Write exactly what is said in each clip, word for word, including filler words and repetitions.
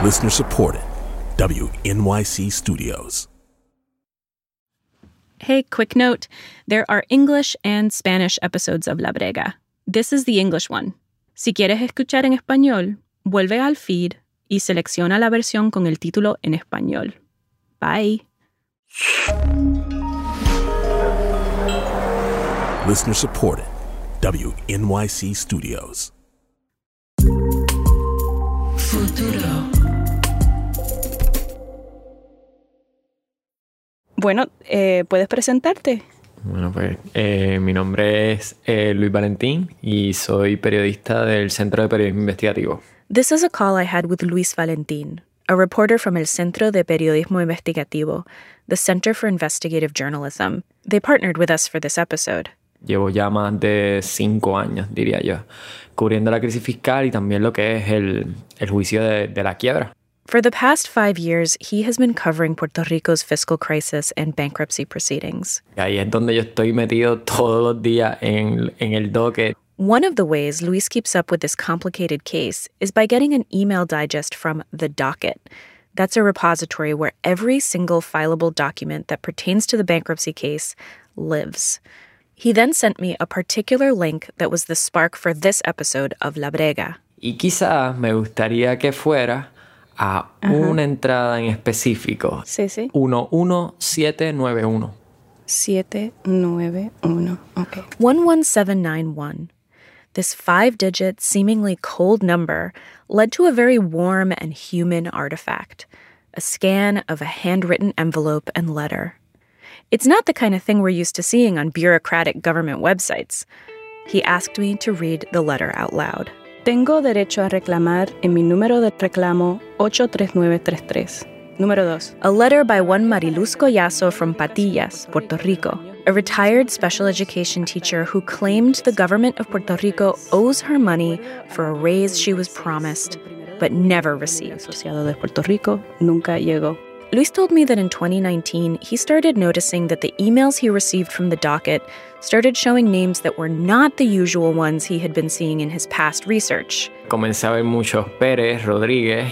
Listener supported. W N Y C Studios. Hey, quick note. There are English and Spanish episodes of La Brega. This is the English one. Si quieres escuchar en español, vuelve al feed y selecciona la versión con el título en español. Bye. Listener supported. W N Y C Studios. Futuro. Bueno, eh, ¿puedes presentarte? Bueno, pues eh, mi nombre es eh, Luis Valentín y soy periodista del Centro de Periodismo Investigativo. This is a call I had with Luis Valentín, a reporter from el Centro de Periodismo Investigativo, the Center for Investigative Journalism. They partnered with us for this episode. Llevo ya más de cinco años, diría yo, cubriendo la crisis fiscal y también lo que es el, el juicio de, de la quiebra. For the past five years, he has been covering Puerto Rico's fiscal crisis and bankruptcy proceedings. Ahí es donde yo estoy metido todos los días en, en el docket. One of the ways Luis keeps up with this complicated case is by getting an email digest from The Docket. That's a repository where every single fileable document that pertains to the bankruptcy case lives. He then sent me a particular link that was the spark for this episode of La Brega. Y quizás me gustaría que fuera a uh-huh. una entrada en específico. Sí, sí. uno uno siete nueve uno. siete nueve uno, okay. one one seven nine one. This five-digit, seemingly cold number led to a very warm and human artifact, a scan of a handwritten envelope and letter. It's not the kind of thing we're used to seeing on bureaucratic government websites. He asked me to read the letter out loud. Tengo derecho a reclamar en mi número de reclamo ocho tres nueve tres tres. Número dos. A letter by one Mariluz Collazo from Patillas, Puerto Rico, a retired special education teacher who claimed the government of Puerto Rico owes her money for a raise she was promised, but never received. Asociado de Puerto Rico nunca llegó. Luis told me that in twenty nineteen, he started noticing that the emails he received from the docket started showing names that were not the usual ones he had been seeing in his past research. Comencé a ver muchos Pérez, Rodríguez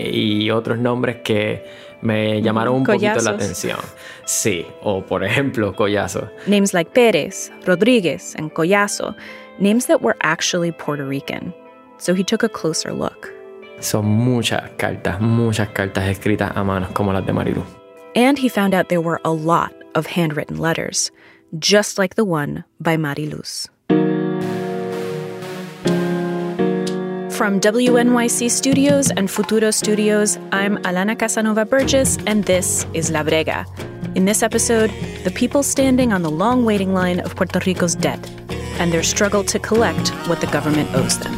y otros nombres que me llamaron un poquito la atención. Sí, o por ejemplo, Collazo. Names like Pérez, Rodríguez, and Collazo, names that were actually Puerto Rican. So he took a closer look. Son muchas cartas, muchas cartas escritas a mano como las de Mariluz. And he found out there were a lot of handwritten letters, just like the one by Mariluz. From W N Y C Studios and Futuro Studios, I'm Alana Casanova Burgess, and this is La Brega. In this episode, the people standing on the long waiting line of Puerto Rico's debt and their struggle to collect what the government owes them.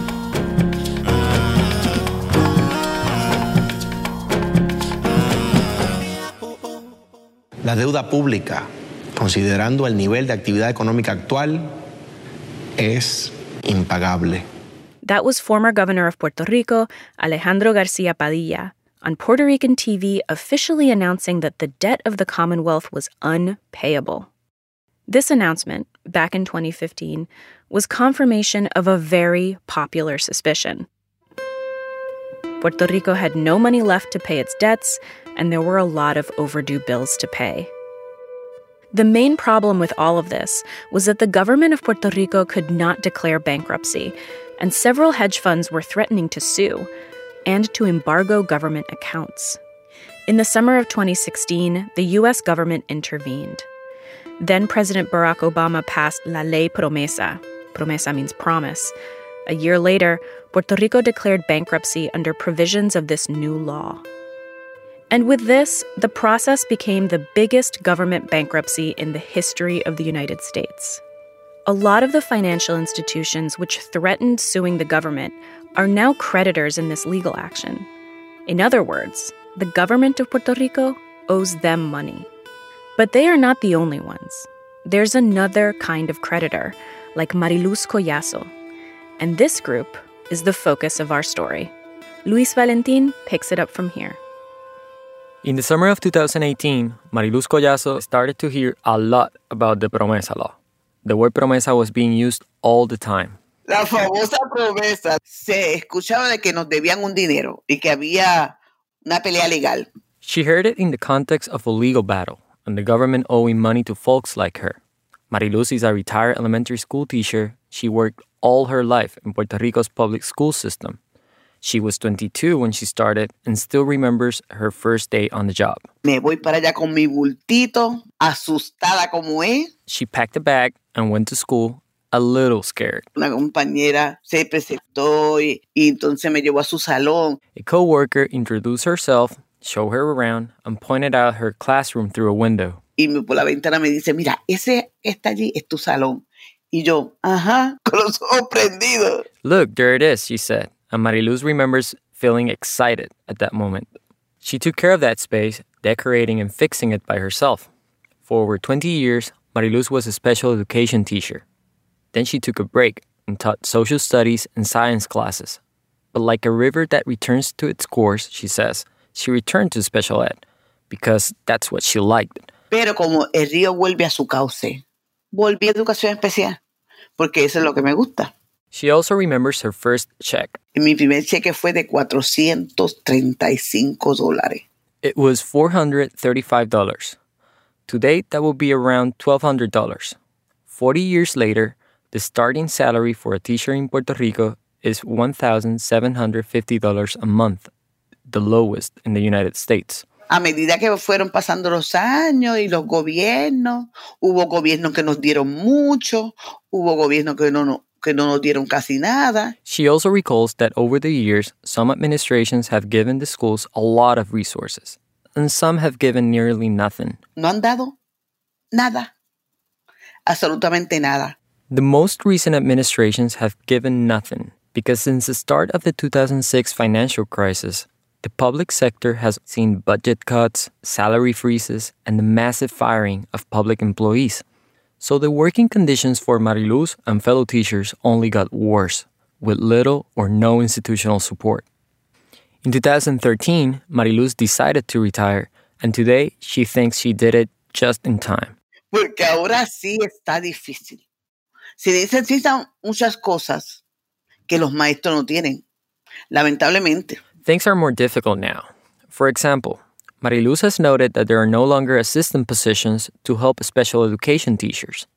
La deuda pública, considerando el nivel de actividad económica actual, es impagable. That was former governor of Puerto Rico, Alejandro Garcia Padilla, on Puerto Rican T V officially announcing that the debt of the Commonwealth was unpayable. This announcement, back in twenty fifteen, was confirmation of a very popular suspicion. Puerto Rico had no money left to pay its debts, and there were a lot of overdue bills to pay. The main problem with all of this was that the government of Puerto Rico could not declare bankruptcy, and several hedge funds were threatening to sue and to embargo government accounts. In the summer of twenty sixteen, the U S government intervened. Then President Barack Obama passed La Ley Promesa. Promesa means promise. A year later, Puerto Rico declared bankruptcy under provisions of this new law. And with this, the process became the biggest government bankruptcy in the history of the United States. A lot of the financial institutions which threatened suing the government are now creditors in this legal action. In other words, the government of Puerto Rico owes them money. But they are not the only ones. There's another kind of creditor, like Mariluz Collazo. And this group is the focus of our story. Luis Valentín picks it up from here. In the summer of two thousand eighteen, Mariluz Collazo started to hear a lot about the Promesa law. The word promesa was being used all the time. La famosa promesa. Se escuchaba de que nos debían un dinero y que había una pelea legal. She heard it in the context of a legal battle and the government owing money to folks like her. Mariluz is a retired elementary school teacher. She worked all her life in Puerto Rico's public school system. She was twenty-two when she started and still remembers her first day on the job. Me voy para allá con mi bultito, asustada como es. She packed a bag and went to school a little scared. Una compañera se presentó y, y entonces me llevó a su salón. A co-worker introduced herself, showed her around, and pointed out her classroom through a window. Y me, por la ventana me dice, mira, ese que está allí es tu salón. Y yo, ajá, con los ojos prendidos. Look, there it is, she said. And Mariluz remembers feeling excited at that moment. She took care of that space, decorating and fixing it by herself. For over twenty years, Mariluz was a special education teacher. Then she took a break and taught social studies and science classes. But like a river that returns to its course, she says, she returned to special ed because that's what she liked. Pero como el río vuelve a su cauce, volví a educación especial, porque eso es lo que me gusta. She also remembers her first check. Mi primer cheque fue de cuatrocientos treinta y cinco dólares. It was four hundred thirty-five dollars. To date, that would be around twelve hundred dollars. forty years later, the starting salary for a teacher in Puerto Rico is one thousand seven hundred fifty dollars a month, the lowest in the United States. A medida que fueron pasando los años y los gobiernos, hubo gobiernos que nos dieron mucho, hubo gobiernos que no, no, que no nos dieron casi nada. She also recalls that over the years, some administrations have given the schools a lot of resources, and some have given nearly nothing. No han dado nada, absolutamente nada. The most recent administrations have given nothing because since the start of the two thousand six financial crisis, the public sector has seen budget cuts, salary freezes, and the massive firing of public employees. So the working conditions for Mariluz and fellow teachers only got worse, with little or no institutional support. In two thousand thirteen, Mariluz decided to retire, and today she thinks she did it just in time. Porque ahora sí está difícil. Se necesitan muchas cosas que los maestros no tienen, lamentablemente. Things are more difficult now. For example, Mariluz has noted that there are no longer assistant positions to help special education teachers.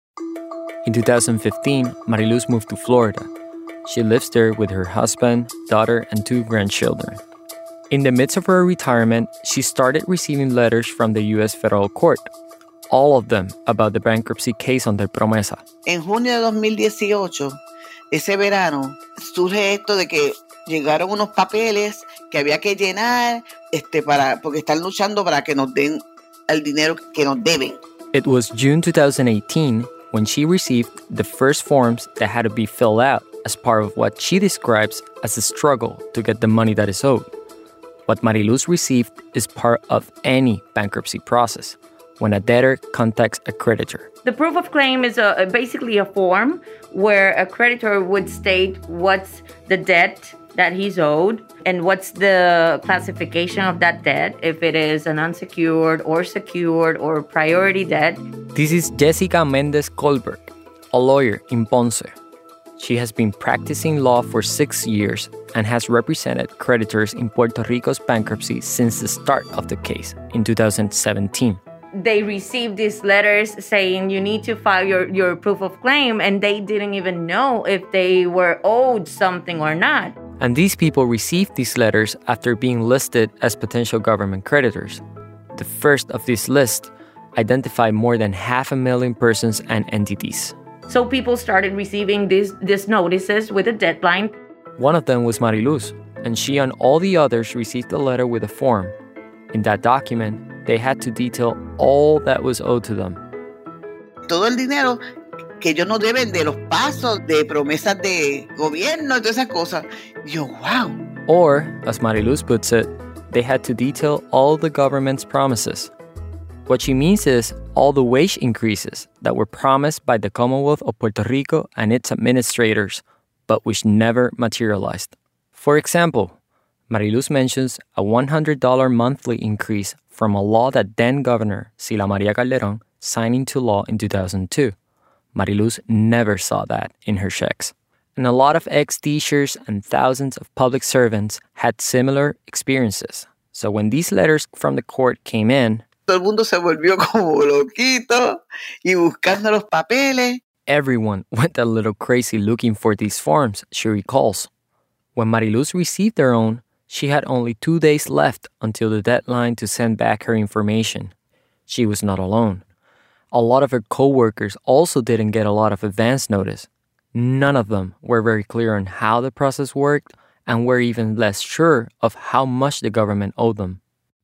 In two thousand fifteen, Mariluz moved to Florida. She lives there with her husband, daughter, and two grandchildren. In the midst of her retirement, she started receiving letters from the U S federal court, all of them about the bankruptcy case under Promesa. En junio de dos mil dieciocho, ese verano, surge esto de que llegaron unos papeles que había que llenar este, para, porque están luchando para que nos den el dinero que nos deben. It was June twenty eighteen when she received the first forms that had to be filled out as part of what she describes as a struggle to get the money that is owed. What Mariluz received is part of any bankruptcy process, when a debtor contacts a creditor. The proof of claim is a, basically a form where a creditor would state what's the debt that he's owed and what's the classification of that debt, if it is an unsecured or secured or priority debt. This is Jessica Mendez Kohlberg, a lawyer in Ponce. She has been practicing law for six years and has represented creditors in Puerto Rico's bankruptcy since the start of the case in two thousand seventeen. They received these letters saying you need to file your, your proof of claim, and they didn't even know if they were owed something or not. And these people received these letters after being listed as potential government creditors. The first of this list identified more than half a million persons and entities. So people started receiving these, these notices with a deadline. One of them was Mariluz, and she and all the others received a letter with a form. In that document, they had to detail all that was owed to them. Todo el dinero que ellos no deben de los pasos, de promesas de gobierno, todas esas cosas. Yo, wow. Or, as Mariluz puts it, they had to detail all the government's promises. What she means is all the wage increases that were promised by the Commonwealth of Puerto Rico and its administrators, but which never materialized. For example, Mariluz mentions a one hundred dollars monthly increase from a law that then-Governor Sila Maria Calderón signed into law in two thousand two. Mariluz never saw that in her checks. And a lot of ex-teachers and thousands of public servants had similar experiences. So when these letters from the court came in, todo el mundo se volvió como loquito y buscando los papeles. Everyone went a little crazy looking for these forms, she recalls. When Mariluz received her own, she had only two days left until the deadline to send back her information. She was not alone. A lot of her co-workers also didn't get a lot of advance notice. None of them were very clear on how the process worked and were even less sure of how much the government owed them.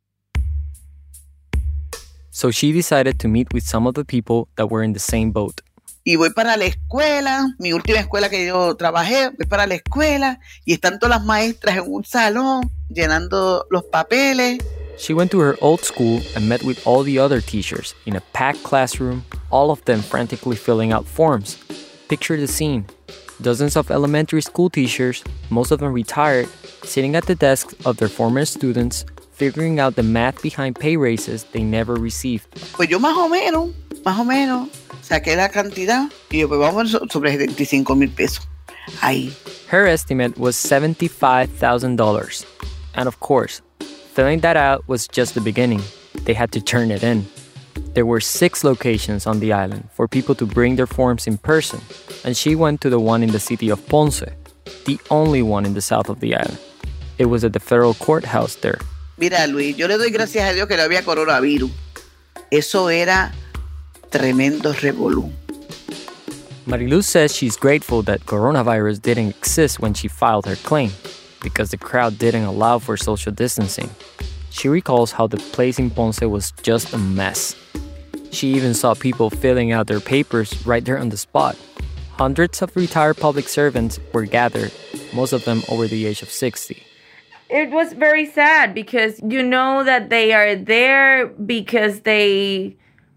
So she decided to meet with some of the people that were in the same boat. Y voy para la escuela, mi última escuela que yo trabajé, voy para la escuela y están todas las maestras en un salón llenando los papeles. She went to her old school and met with all the other teachers in a packed classroom, all of them frantically filling out forms. Picture the scene. Dozens of elementary school teachers, most of them retired, sitting at the desks of their former students, figuring out the math behind pay raises they never received. Pues yo más o menos, más o menos, saqué la cantidad y yo pues vamos sobre setenta y cinco mil pesos. Ahí. Her estimate was seventy-five thousand dollars. And of course, filling that out was just the beginning. They had to turn it in. There were six locations on the island for people to bring their forms in person, and she went to the one in the city of Ponce, the only one in the south of the island. It was at the federal courthouse there. Mira, Luis, yo le doy gracias a Dios que no había coronavirus. Eso era tremendo revolú. Mariluz says she's grateful that coronavirus didn't exist when she filed her claim, because the crowd didn't allow for social distancing. She recalls how the place in Ponce was just a mess. She even saw people filling out their papers right there on the spot. Hundreds of retired public servants were gathered, most of them over the age of sixty. It was very sad because you know that they are there because they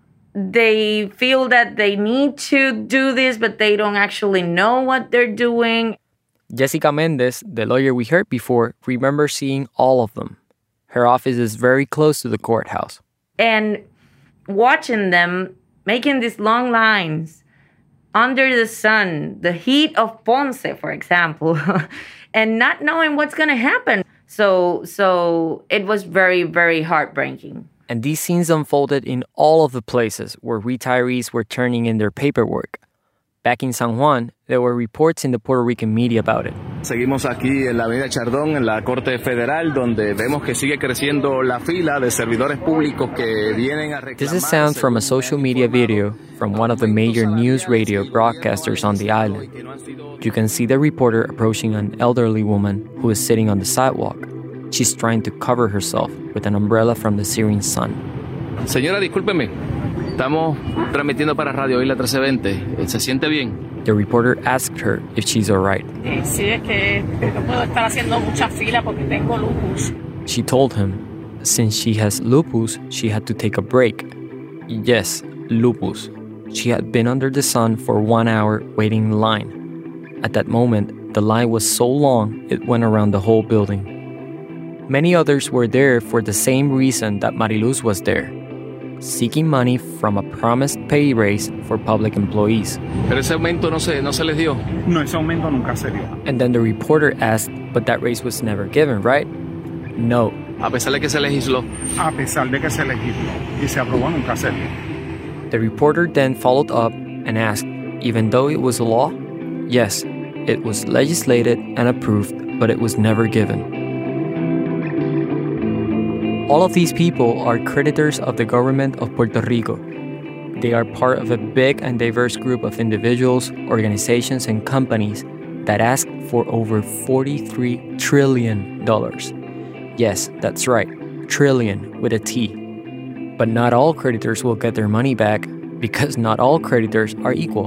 they feel that they need to do this, but they don't actually know what they're doing. Jessica Mendez, the lawyer we heard before, remembers seeing all of them. Her office is very close to the courthouse. And watching them making these long lines under the sun, the heat of Ponce, for example, and not knowing what's going to happen. So, so it was very, very heartbreaking. And these scenes unfolded in all of the places where retirees were turning in their paperwork. Back in San Juan, there were reports in the Puerto Rican media about it. Seguimos aquí en la Avenida Chardón, en la Corte Federal, donde vemos que sigue creciendo la fila de servidores públicos que vienen a reclamar. This is sound from a social media video from one of the major news radio broadcasters on the island. You can see the reporter approaching an elderly woman who is sitting on the sidewalk. She's trying to cover herself with an umbrella from the searing sun. Señora, discúlpeme. Estamos transmitiendo para Radio Isla trece veinte. ¿Se siente bien? The reporter asked her if she's all right. Sí, es que no puedo estar haciendo mucha fila porque tengo lupus. She told him, since she has lupus, she had to take a break. Yes, lupus. She had been under the sun for one hour waiting in line. At that moment, the line was so long, it went around the whole building. Many others were there for the same reason that Mariluz was there, seeking money from a promised pay raise for public employees. Pero ese aumento no se, no se les dio. No, ese aumento nunca se dio. And then the reporter asked, but that raise was never given, right? No. A pesar de que se legisló. A pesar de que se legisló y se aprobó, nunca se dio. The reporter then followed up and asked, even though it was a law? Yes, it was legislated and approved, but it was never given. All of these people are creditors of the government of Puerto Rico. They are part of a big and diverse group of individuals, organizations, and companies that ask for over forty-three trillion dollars. Yes, that's right, trillion with a T. But not all creditors will get their money back because not all creditors are equal.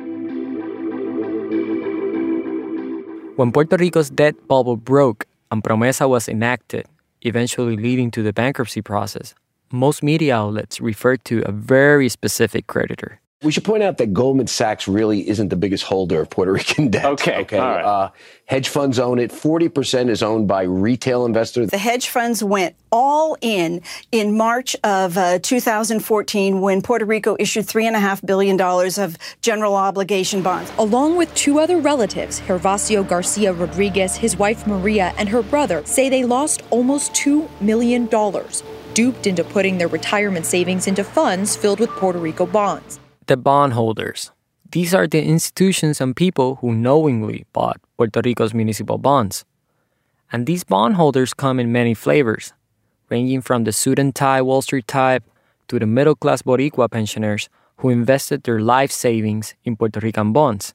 When Puerto Rico's debt bubble broke and Promesa was enacted, eventually leading to the bankruptcy process, most media outlets referred to a very specific creditor, We should point out that Goldman Sachs really isn't the biggest holder of Puerto Rican debt. Okay. Okay. All right. Uh, hedge funds own it. forty percent is owned by retail investors. The hedge funds went all in in March of uh, two thousand fourteen when Puerto Rico issued three point five billion dollars of general obligation bonds. Along with two other relatives, Gervasio Garcia Rodriguez, his wife Maria, and her brother, say they lost almost two million dollars, duped into putting their retirement savings into funds filled with Puerto Rico bonds. The bondholders. These are the institutions and people who knowingly bought Puerto Rico's municipal bonds. And these bondholders come in many flavors, ranging from the suit and tie Wall Street type to the middle-class Boricua pensioners who invested their life savings in Puerto Rican bonds.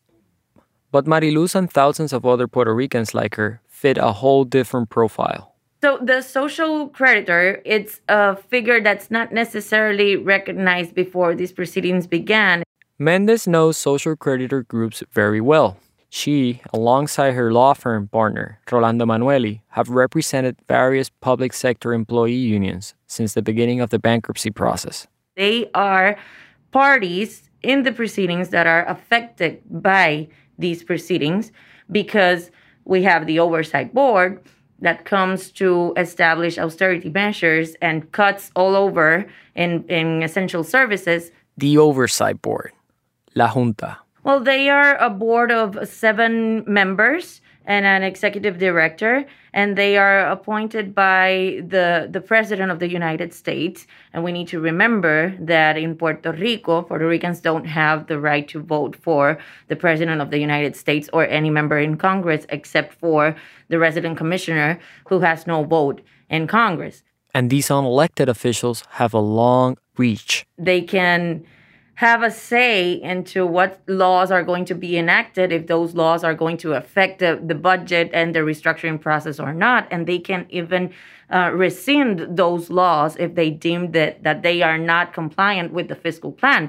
But Mariluz and thousands of other Puerto Ricans like her fit a whole different profile. So the social creditor, it's a figure that's not necessarily recognized before these proceedings began. Mendez knows social creditor groups very well. She, alongside her law firm partner, Rolando Manueli, have represented various public sector employee unions since the beginning of the bankruptcy process. They are parties in the proceedings that are affected by these proceedings because we have the oversight board that comes to establish austerity measures and cuts all over in, in essential services. The Oversight Board, La Junta. Well, they are a board of seven members and an executive director, and they are appointed by the, the President of the United States. And we need to remember that in Puerto Rico, Puerto Ricans don't have the right to vote for the President of the United States or any member in Congress except for the resident commissioner who has no vote in Congress. And these unelected officials have a long reach. They can have a say into what laws are going to be enacted, if those laws are going to affect the, the budget and the restructuring process or not. And they can even uh, rescind those laws if they deem that, that they are not compliant with the fiscal plan.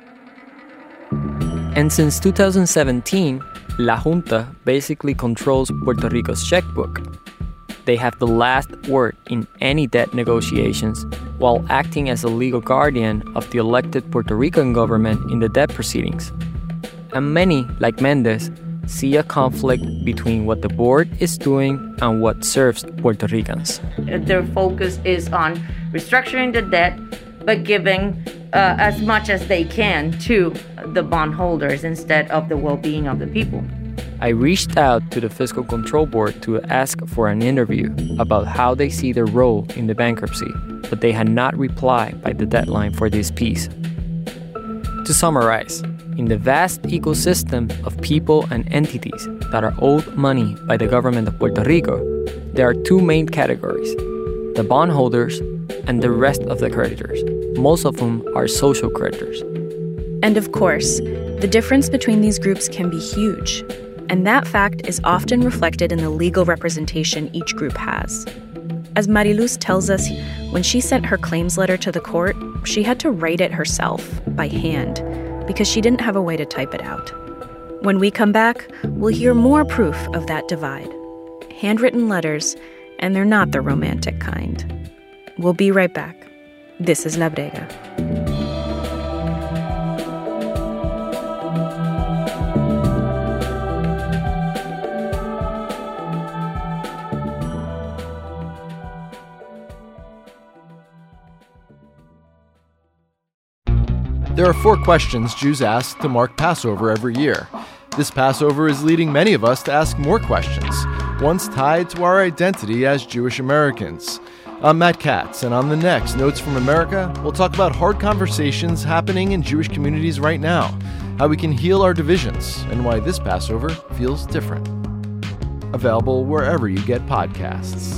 And since two thousand seventeen, La Junta basically controls Puerto Rico's checkbook. They have the last word in any debt negotiations while acting as a legal guardian of the elected Puerto Rican government in the debt proceedings. And many, like Mendez, see a conflict between what the board is doing and what serves Puerto Ricans. Their focus is on restructuring the debt, but giving uh, as much as they can to the bondholders instead of the well-being of the people. I reached out to the Fiscal Control Board to ask for an interview about how they see their role in the bankruptcy, but they had not replied by the deadline for this piece. To summarize, in the vast ecosystem of people and entities that are owed money by the government of Puerto Rico, there are two main categories: the bondholders and the rest of the creditors, most of whom are social creditors. And of course, the difference between these groups can be huge. And that fact is often reflected in the legal representation each group has. As Mariluz tells us, when she sent her claims letter to the court, she had to write it herself, by hand, because she didn't have a way to type it out. When we come back, we'll hear more proof of that divide. Handwritten letters, and they're not the romantic kind. We'll be right back. This is La Brega. There are four questions Jews ask to mark Passover every year. This Passover is leading many of us to ask more questions, ones tied to our identity as Jewish Americans. I'm Matt Katz, and on the next Notes from America, we'll talk about hard conversations happening in Jewish communities right now, how we can heal our divisions, and why this Passover feels different. Available wherever you get podcasts.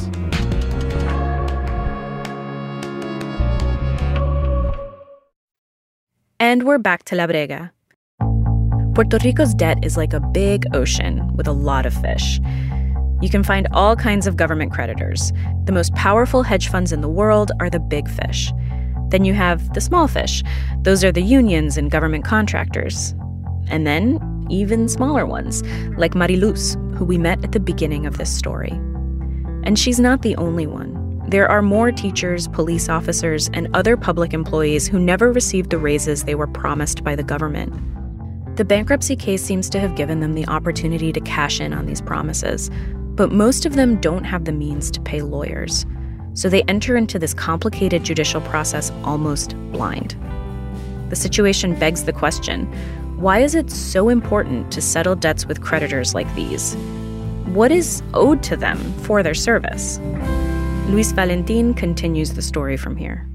And we're back to La Brega. Puerto Rico's debt is like a big ocean with a lot of fish. You can find all kinds of government creditors. The most powerful hedge funds in the world are the big fish. Then you have the small fish. Those are the unions and government contractors. And then even smaller ones, like Mariluz, who we met at the beginning of this story. And she's not the only one. There are more teachers, police officers, and other public employees who never received the raises they were promised by the government. The bankruptcy case seems to have given them the opportunity to cash in on these promises, but most of them don't have the means to pay lawyers. So they enter into this complicated judicial process almost blind. The situation begs the question, why is it so important to settle debts with creditors like these? What is owed to them for their service? Luis Valentin continues the story from here.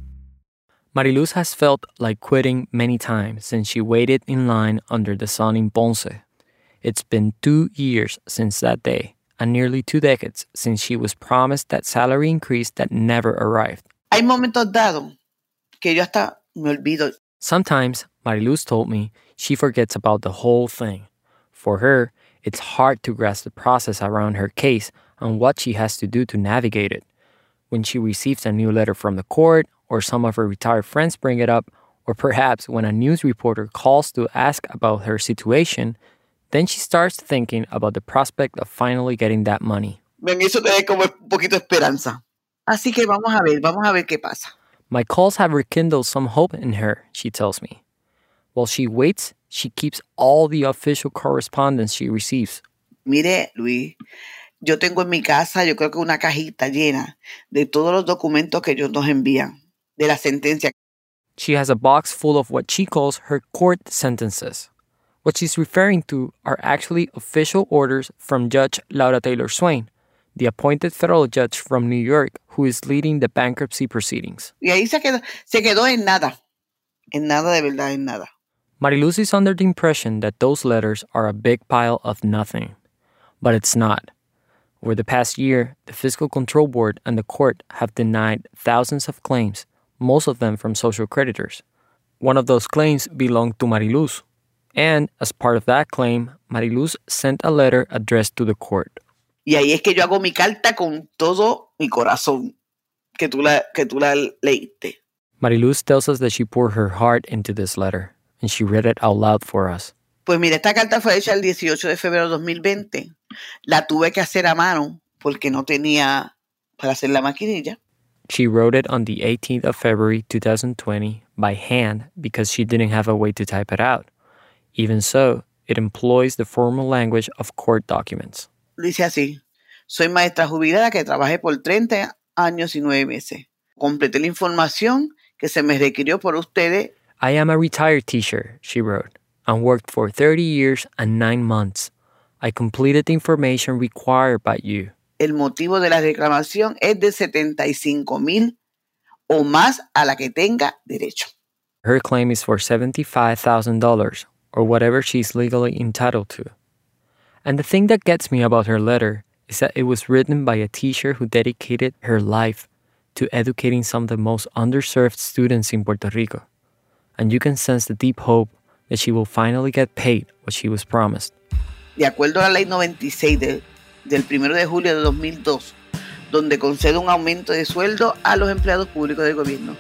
Mariluz has felt like quitting many times since she waited in line under the sun in Ponce. It's been two years since that day, and nearly two decades since she was promised that salary increase that never arrived. Hay momentos dados que yo hasta me olvido. Sometimes, Mariluz told me, she forgets about the whole thing. For her, it's hard to grasp the process around her case and what she has to do to navigate it. When she receives a new letter from the court, or some of her retired friends bring it up, or perhaps when a news reporter calls to ask about her situation, then she starts thinking about the prospect of finally getting that money. Ven, eso te da como un poquito de esperanza. Así que vamos a ver, vamos a ver qué pasa. My calls have rekindled some hope in her, she tells me. While she waits, she keeps all the official correspondence she receives. Mire, Luis, yo tengo en mi casa, yo creo que una cajita llena de todos los documentos que ellos nos envían, de la sentencia. She has a box full of what she calls her court sentences. What she's referring to are actually official orders from Judge Laura Taylor Swain, the appointed federal judge from New York who is leading the bankruptcy proceedings. Y ahí se quedó, se quedó en nada. En nada, de verdad, en nada. Mariluz is under the impression that those letters are a big pile of nothing. But it's not. Over the past year, the Fiscal Control Board and the court have denied thousands of claims, most of them from social creditors. One of those claims belonged to Mariluz. And as part of that claim, Mariluz sent a letter addressed to the court. Y ahí es que yo hago mi carta con todo mi corazón, que tú la, que tú la leíste. Mariluz tells us that she poured her heart into this letter, and she read it out loud for us. Pues mira, esta carta fue hecha el dieciocho de febrero de dos mil veinte. La tuve que hacer a mano porque no tenía para hacer la maquinilla. She wrote it on the eighteenth of February twenty twenty by hand because she didn't have a way to type it out. Even so, it employs the formal language of court documents. Dice así: soy maestra jubilada que trabajé por treinta años y nueve meses. Completé la información que se me requirió por ustedes. I am a retired teacher, she wrote, and worked for thirty years and nine months. I completed the information required by you. El motivo de la reclamación es de setenta y cinco mil o más a la que tenga derecho. Her claim is for seventy-five thousand dollars, or whatever she's legally entitled to. And the thing that gets me about her letter is that it was written by a teacher who dedicated her life to educating some of the most underserved students in Puerto Rico. And you can sense the deep hope that she will finally get paid what she was promised. De acuerdo a la ley noventa y seis de, del primero de julio de dos mil dos, donde concede un aumento de sueldo a los empleados públicos del gobierno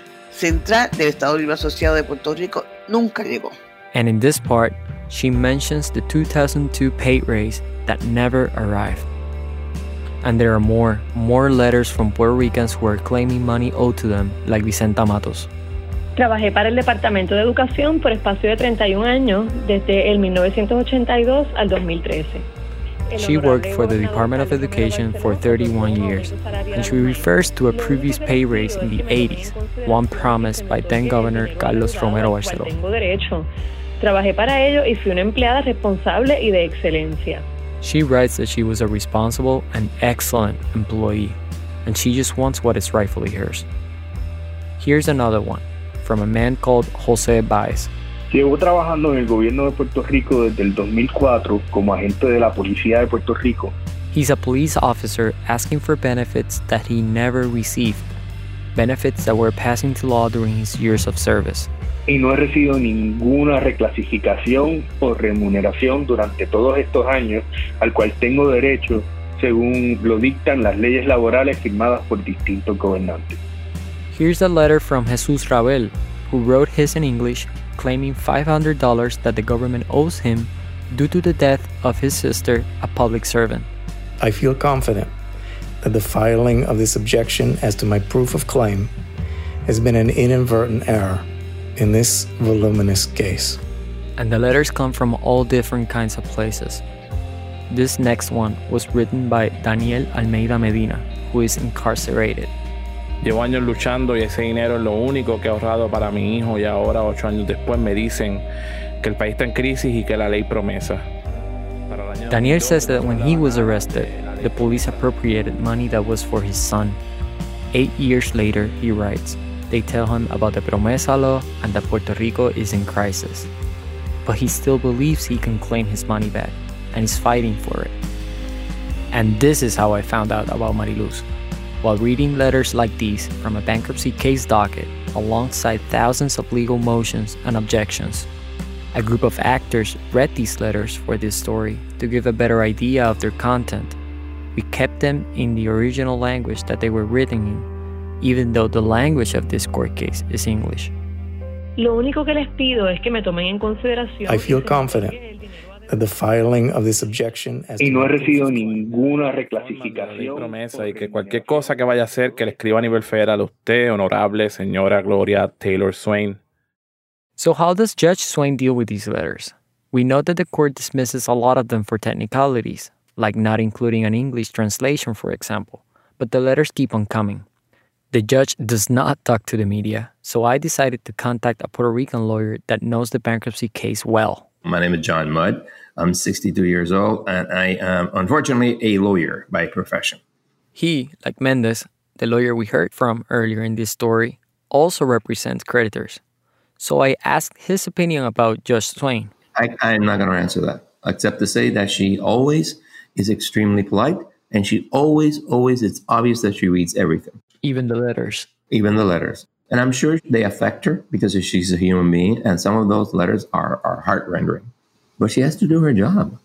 central del Estado Libre Asociado de Puerto Rico, nunca llegó. And in this part, she mentions the two thousand two pay raise that never arrived. And there are more, more letters from Puerto Ricans who are claiming money owed to them, like Vicenta Matos. Trabajé para el Departamento de Educación por espacio de treinta y un años, desde el mil novecientos ochenta y dos al dos mil trece. She worked for the Department of Education for thirty-one years, and she refers to a previous pay raise in the eighties, one promised by then-Governor Carlos Romero Barceló. Tengo derecho. Trabajé para ello y fui una empleada responsable y de excelencia. She writes that she was a responsible and excellent employee, and she just wants what is rightfully hers. Here's another one, from a man called José Báez. Llevo trabajando en el gobierno de Puerto Rico desde el dos mil cuatro como agente de la Policía de Puerto Rico. He's a police officer asking for benefits that he never received, benefits that were passing to law during his years of service. Y no he recibido ninguna reclasificación o remuneración durante todos estos años al cual tengo derecho según lo dictan las leyes laborales firmadas por distintos gobernantes. Here's a letter from Jesús Rabel, who wrote his in English, claiming five hundred dollars that the government owes him due to the death of his sister, a public servant. I feel confident that the filing of this objection as to my proof of claim has been an inadvertent error in this voluminous case. And the letters come from all different kinds of places. This next one was written by Daniel Almeida Medina, who is incarcerated. Llevo años luchando y ese dinero es lo único que he ahorrado para mi hijo y ahora, ocho años después, me dicen que el país está en crisis y que la ley promesa. Daniel says that when he was arrested, the police appropriated money that was for his son. Eight years later, he writes, they tell him about the Promesa law and that Puerto Rico is in crisis. But he still believes he can claim his money back, and is fighting for it. And this is how I found out about Mariluz. While reading letters like these from a bankruptcy case docket, alongside thousands of legal motions and objections, a group of actors read these letters for this story to give a better idea of their content. We kept them in the original language that they were written in, even though the language of this court case is English. Lo único que les pido es que me tomen en consideración. I feel confident that the filing of this objection as y no he recibido ninguna reclasificación. Promesa y que cualquier cosa que vaya a hacer que le escriba a nivel federal a usted, honorable señora Gloria Taylor Swain. So how does Judge Swain deal with these letters? We know that the court dismisses a lot of them for technicalities, like not including an English translation, for example, but the letters keep on coming. The judge does not talk to the media, so I decided to contact a Puerto Rican lawyer that knows the bankruptcy case well. My name is John Mudd. I'm sixty-two years old, and I am, unfortunately, a lawyer by profession. He, like Mendez, the lawyer we heard from earlier in this story, also represents creditors. So I asked his opinion about Judge Swain. I, I'm not going to answer that, except to say that she always is extremely polite, and she always, always, it's obvious that she reads everything. Even the letters. Even the letters. And I'm sure they affect her because she's a human being, and some of those letters are, are heart-rending. But she has to do her job.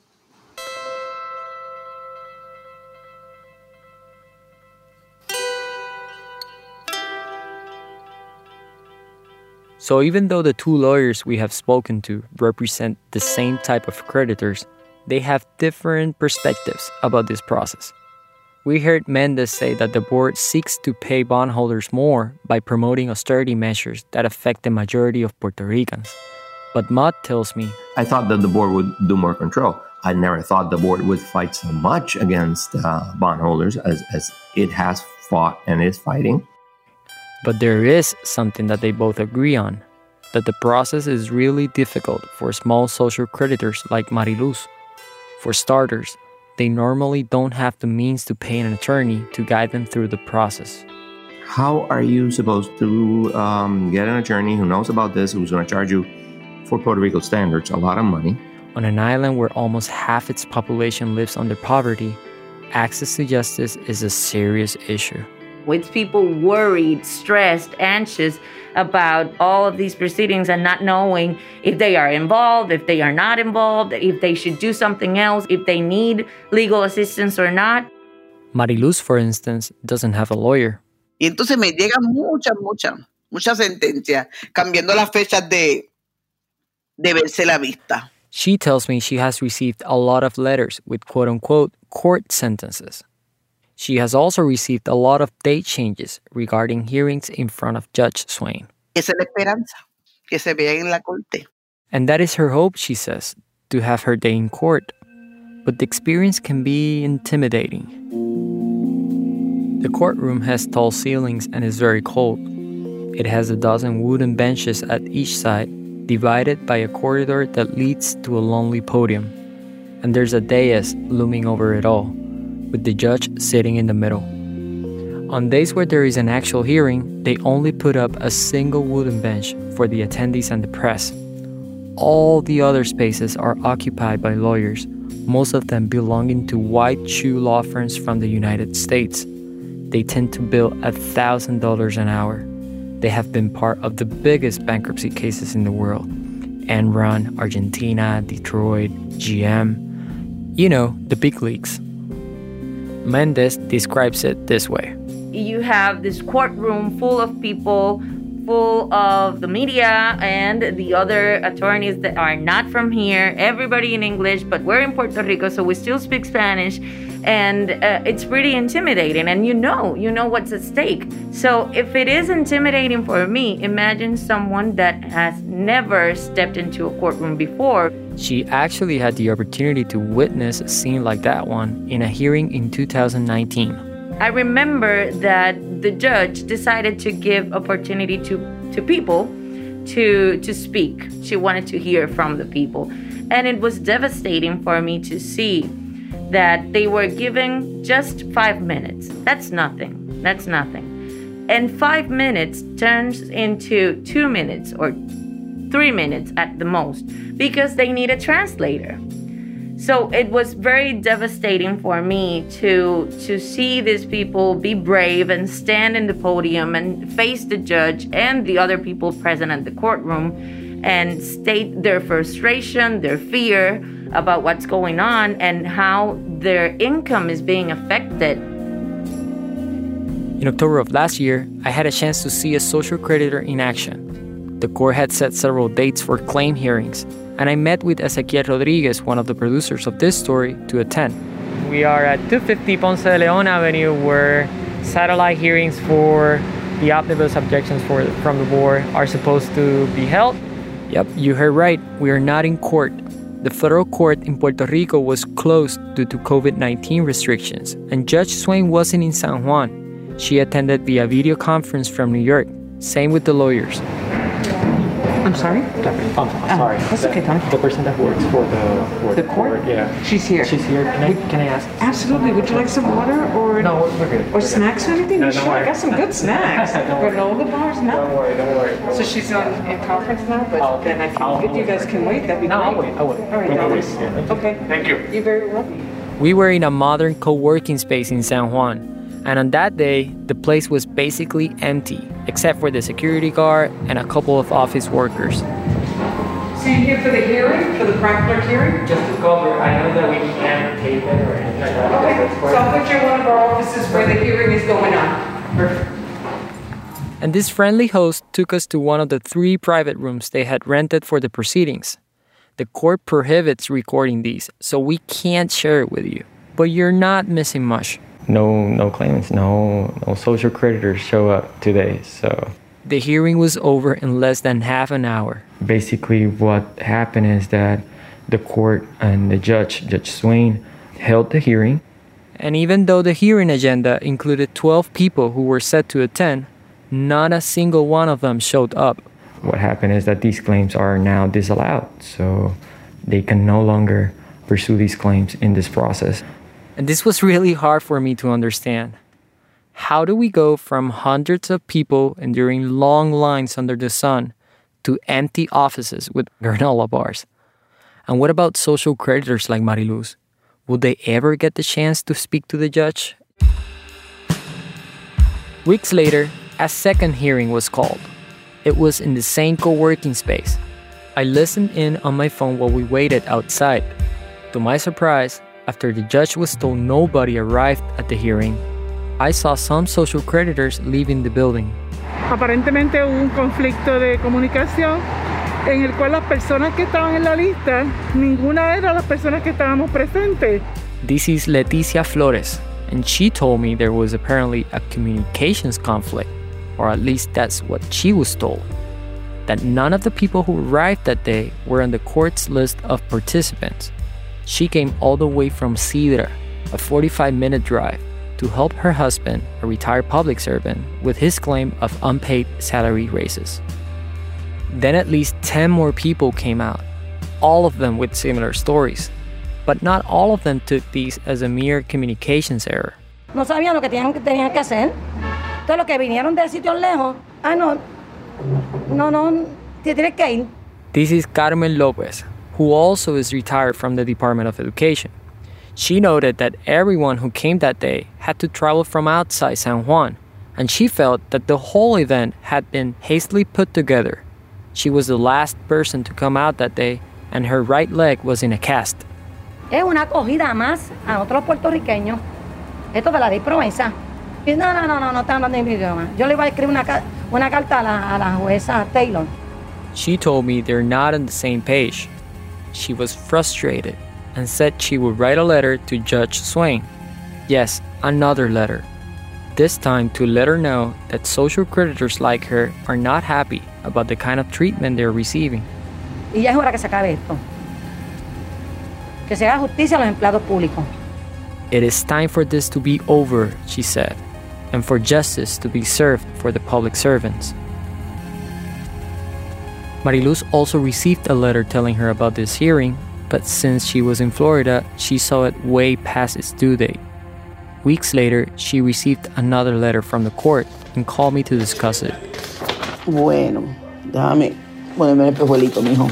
So even though the two lawyers we have spoken to represent the same type of creditors, they have different perspectives about this process. We heard Mendez say that the board seeks to pay bondholders more by promoting austerity measures that affect the majority of Puerto Ricans. But Mudd tells me, I thought that the board would do more control. I never thought the board would fight so much against uh, bondholders as, as it has fought and is fighting. But there is something that they both agree on, that the process is really difficult for small social creditors like Mariluz. For starters, they normally don't have the means to pay an attorney to guide them through the process. How are you supposed to um, get an attorney who knows about this, who's going to charge you, for Puerto Rico standards, a lot of money? On an island where almost half its population lives under poverty, access to justice is a serious issue. With people worried, stressed, anxious about all of these proceedings and not knowing if they are involved, if they are not involved, if they should do something else, if they need legal assistance or not. Mariluz, for instance, doesn't have a lawyer. Y entonces me llegan muchas, muchas, muchas sentencias, cambiando las fechas de, de verse la vista. She tells me she has received a lot of letters with quote-unquote court sentences. She has also received a lot of date changes regarding hearings in front of Judge Swain. Esa es la esperanza, que se vea en la corte. And that is her hope, she says, to have her day in court. But the experience can be intimidating. The courtroom has tall ceilings and is very cold. It has a dozen wooden benches at each side, divided by a corridor that leads to a lonely podium. And there's a dais looming over it all, with the judge sitting in the middle. On days where there is an actual hearing, they only put up a single wooden bench for the attendees and the press. All the other spaces are occupied by lawyers, most of them belonging to white shoe law firms from the United States. They tend to bill one thousand dollars an hour. They have been part of the biggest bankruptcy cases in the world. Enron, Argentina, Detroit, G M. You know, the big leagues. Mendez describes it this way. You have this courtroom full of people, full of the media and the other attorneys that are not from here, everybody in English, but we're in Puerto Rico, so we still speak Spanish. And uh, it's pretty intimidating, and you know, you know what's at stake. So if it is intimidating for me, imagine someone that has never stepped into a courtroom before. She actually had the opportunity to witness a scene like that one in a hearing in two thousand nineteen. I remember that the judge decided to give opportunity to, to people to, to speak. She wanted to hear from the people. And it was devastating for me to see that they were giving just five minutes. That's nothing. That's nothing. And five minutes turns into two minutes or three minutes at the most because they need a translator. So it was very devastating for me to, to see these people be brave and stand in the podium and face the judge and the other people present at the courtroom and state their frustration, their fear about what's going on and how their income is being affected. In October of last year, I had a chance to see a social creditor in action. The court had set several dates for claim hearings, and I met with Ezequiel Rodriguez, one of the producers of this story, to attend. We are at two fifty Ponce de Leon Avenue, where satellite hearings for the omnibus objections for, from the board are supposed to be held. Yep, you heard right. We are not in court. The federal court in Puerto Rico was closed due to covid nineteen restrictions, and Judge Swain wasn't in San Juan. She attended via video conference from New York. Same with the lawyers. I'm sorry? I'm sorry. Oh, that's okay, Tommy. The person that works for the for the court? court? Yeah. She's here. She's here. Can I can I ask? Absolutely. Would you like some water or no? We're good. Or we're snacks good. or anything? No, Sure, worry. I got some good snacks. Granola bars, no. Don't worry. Don't worry. Don't so she's on in conference now, but I'll, then I can. I'll, if I'll you guys can wait, that'd be no, great. I'll wait. I'll wait. All right, no Dallas. Thank Okay. Thank you. You're very welcome. We were in a modern co-working space in San Juan. And on that day, the place was basically empty, except for the security guard and a couple of office workers. So you're here for the hearing, for the practical hearing? Just to cover, I know that we can't tape it or anything like that. Okay, so I'll put you in one of our offices where the hearing is going on. Perfect. And this friendly host took us to one of the three private rooms they had rented for the proceedings. The court prohibits recording these, so we can't share it with you. But you're not missing much. No, no claimants, no, no social creditors show up today, so. The hearing was over in less than half an hour. Basically, what happened is that the court and the judge, Judge Swain, held the hearing. And even though the hearing agenda included twelve people who were set to attend, not a single one of them showed up. What happened is that these claims are now disallowed, so they can no longer pursue these claims in this process. And this was really hard for me to understand. How do we go from hundreds of people enduring long lines under the sun to empty offices with granola bars? And what about social creditors like Mariluz? Would they ever get the chance to speak to the judge? Weeks later, a second hearing was called. It was in the same co-working space. I listened in on my phone while we waited outside. To my surprise, after the judge was told nobody arrived at the hearing, I saw some social creditors leaving the building. Aparentemente hubo un conflicto de comunicación en el cual las personas que estaban en la lista, ninguna era las personas que estábamos presentes. This is Leticia Flores, and she told me there was apparently a communications conflict, or at least that's what she was told. That none of the people who arrived that day were on the court's list of participants. She came all the way from Sidra, a forty-five minute drive, to help her husband, a retired public servant, with his claim of unpaid salary raises. Then at least ten more people came out, all of them with similar stories. But not all of them took these as a mere communications error. No sabían lo que tenían, tenían que hacer. Todos los que vinieron de sitios lejos, ah, no, no, no, te tienes que ir. This is Carmen Lopez, who also is retired from the Department of Education. She noted that everyone who came that day had to travel from outside San Juan, and she felt that the whole event had been hastily put together. She was the last person to come out that day, and her right leg was in a cast. Es una acogida más a otros puertorriqueños. Esto de la ley promesa. No, no, no, no, no está hablando en mi idioma. Yo le voy a escribir una, una carta a la, a la jueza Taylor. She told me they're not on the same page. She was frustrated and said she would write a letter to Judge Swain. Yes, another letter. This time to let her know that social creditors like her are not happy about the kind of treatment they're receiving. Y ya es hora que se acabe esto. Que se haga justicia a los empleados públicos. It is time for this to be over, she said, and for justice to be served for the public servants. Mariluz also received a letter telling her about this hearing, but since she was in Florida, she saw it way past its due date. Weeks later, she received another letter from the court and called me to discuss it. Bueno, déjame ponerme el espejuelito, mijo.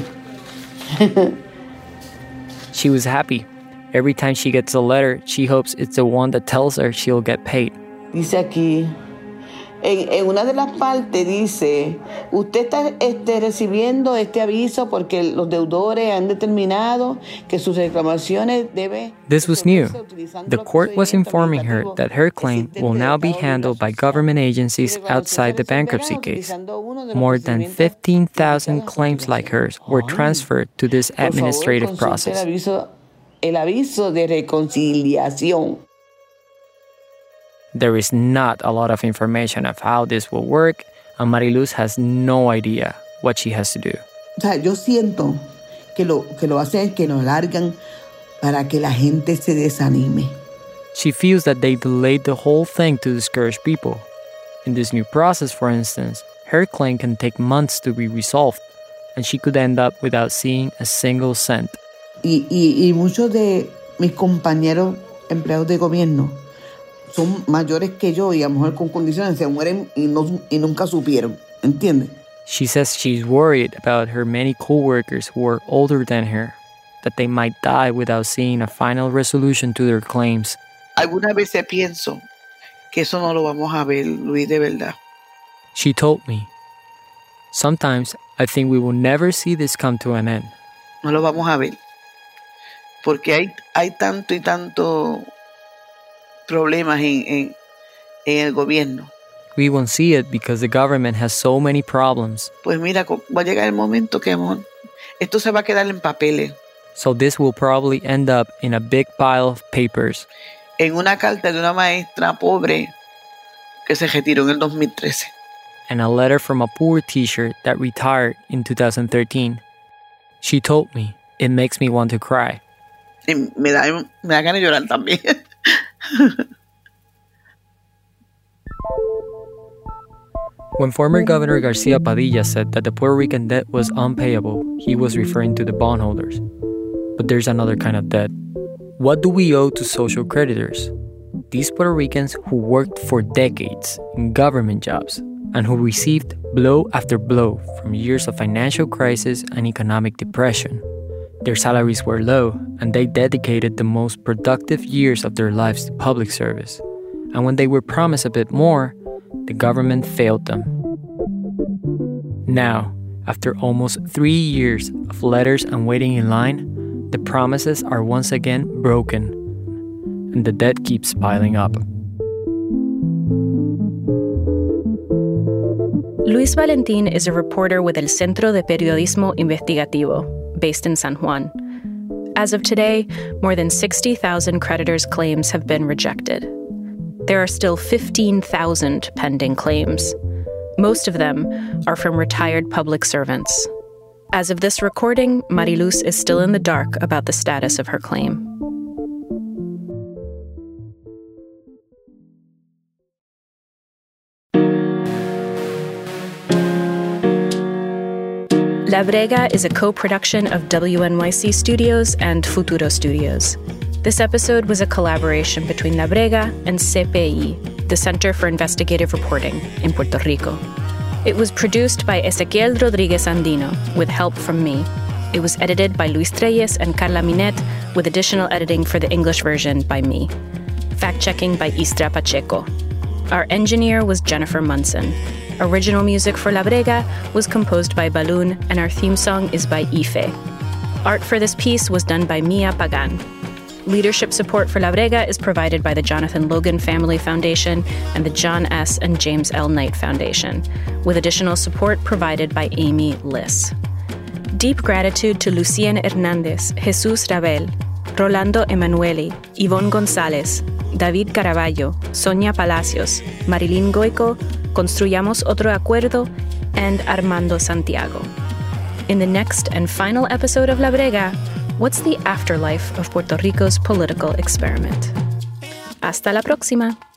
She was happy. Every time she gets a letter, she hopes it's the one that tells her she'll get paid. Dice aquí, en, en una de las partes dice, usted está este, recibiendo este aviso porque los deudores han determinado que sus reclamaciones deben... This was new. The court was informing her that her claim will now be handled by government agencies outside the bankruptcy case. More than fifteen thousand claims like hers were transferred to this administrative process. El aviso de reconciliación. There is not a lot of information of how this will work, and Mariluz has no idea what she has to do. O sea, yo siento que lo que lo hacen es que nos largan para que la gente se desanime. She feels that they delayed the whole thing to discourage people. In this new process, for instance, her claim can take months to be resolved, and she could end up without seeing a single cent. Y, y, y muchos de mis compañeros empleados de gobierno son mayores que yo y a lo mejor con condiciones se mueren y, no, y nunca supieron, ¿entiendes? She says she's worried about her many co-workers who are older than her, that they might die without seeing a final resolution to their claims. Algunas veces pienso que eso no lo vamos a ver, Luis, de verdad. She told me, sometimes I think we will never see this come to an end. No lo vamos a ver. Porque hay, hay tanto y tanto problemas en, en, en el gobierno. We won't see it because the government has so many problems. Pues mira, va a llegar el momento que amor, esto se va a quedar en papeles. So this will probably end up in a big pile of papers. En una carta de una maestra pobre que se retiró en el dos mil trece. And a letter from a poor teacher that retired in two thousand thirteen. She told me, it makes me want to cry. Y me da, me da ganas de llorar también. When former Governor Garcia Padilla said that the Puerto Rican debt was unpayable, he was referring to the bondholders. But there's another kind of debt. What do we owe to social creditors? These Puerto Ricans who worked for decades in government jobs and who received blow after blow from years of financial crisis and economic depression. Their salaries were low, and they dedicated the most productive years of their lives to public service. And when they were promised a bit more, the government failed them. Now, after almost three years of letters and waiting in line, the promises are once again broken, and the debt keeps piling up. Luis Valentin is a reporter with El Centro de Periodismo Investigativo, based in San Juan. As of today, more than sixty thousand creditors' claims have been rejected. There are still fifteen thousand pending claims. Most of them are from retired public servants. As of this recording, Mariluz is still in the dark about the status of her claim. La Brega is a co-production of W N Y C Studios and Futuro Studios. This episode was a collaboration between La Brega and C P I, the Center for Investigative Reporting in Puerto Rico. It was produced by Ezequiel Rodriguez Andino, with help from me. It was edited by Luis Treyes and Carla Minet, with additional editing for the English version by me. Fact-checking by Istra Pacheco. Our engineer was Jennifer Munson. Original music for La Brega was composed by Balloon, and our theme song is by Ife. Art for this piece was done by Mia Pagan. Leadership support for La Brega is provided by the Jonathan Logan Family Foundation and the John S. and James L. Knight Foundation, with additional support provided by Amy Liss. Deep gratitude to Lucien Hernandez, Jesus Rabel, Rolando Emanueli, Yvonne Gonzalez, David Caraballo, Sonia Palacios, Marilyn Goico, Construyamos Otro Acuerdo, and Armando Santiago. In the next and final episode of La Brega, what's the afterlife of Puerto Rico's political experiment? Hasta la próxima!